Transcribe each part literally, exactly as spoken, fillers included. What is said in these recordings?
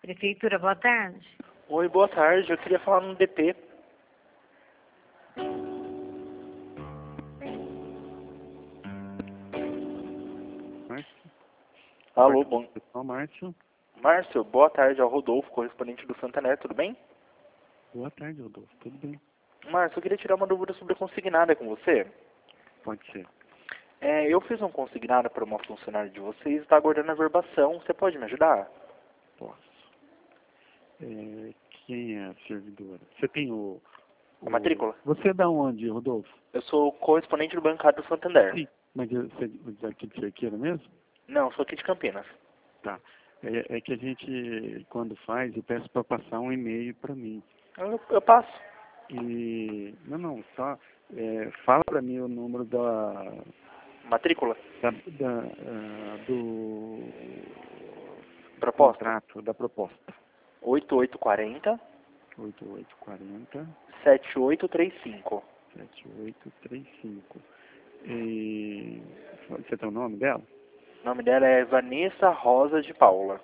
Prefeitura, boa tarde. Oi, boa tarde. Eu queria falar no D P. Márcio? Alô, bom... Pessoal, Márcio. Márcio, boa tarde. É o Rodolfo, correspondente do Santander, tudo bem? Boa tarde, Rodolfo. Tudo bem? Márcio, eu queria tirar uma dúvida sobre a consignada com você. Pode ser. É, eu fiz um consignado para uma funcionária de vocês e está aguardando a verbação. Você pode me ajudar? Posso. É, quem é a servidora? Você tem o... A matrícula? Você é da onde, Rodolfo? Eu sou correspondente do bancário do Santander. Sim. Mas você é daqui de Cerqueira mesmo? Não, sou aqui de Campinas. Tá. É, é que a gente, quando faz, eu peço para passar um e-mail para mim. Eu, eu passo. E... Não, não. Só... É, fala para mim o número da... Matrícula? Da, da, ah, do Proposta? contrato, da proposta. oito oito quatro zero, oito oito quatro zero, sete oito três cinco. sete oito três cinco. E você tem o nome dela? O nome dela é Vanessa Rosa de Paula.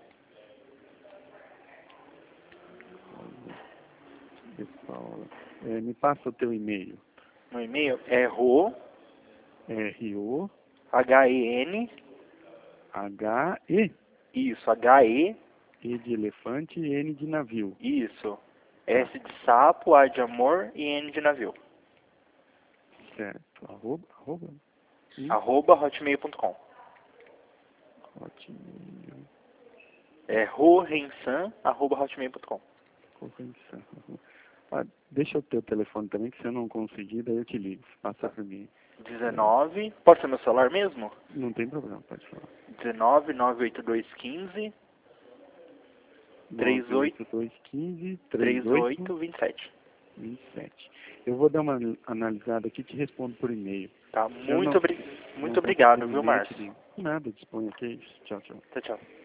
De Paula. É, me passa o teu e-mail. No e-mail é ro, R O H E N, H E isso, H E, E de elefante e N de navio. isso, S de sapo, A de amor e N de navio. Certo. Arroba, arroba. E Arroba hotmail ponto com. Hotmail. É rorensan, arroba hotmail ponto com. Correção. Ah, deixa o teu telefone também, que se eu não conseguir, daí eu te ligo. Passa para mim. dezenove, pode ser meu celular mesmo? Não tem problema, pode falar. dezenove, nove oito dois um cinco, trinta e oito, nove oito dois um cinco, trinta três e oito oito, vinte e sete. vinte e sete. Eu vou dar uma analisada aqui e te respondo por e-mail. Tá, Eu muito, não- obri muito não obrigado, conseguir viu, e-mail, eu te Márcio? digo. Nada, disponha, que é isso. Tchau, tchau. Tchau, tchau.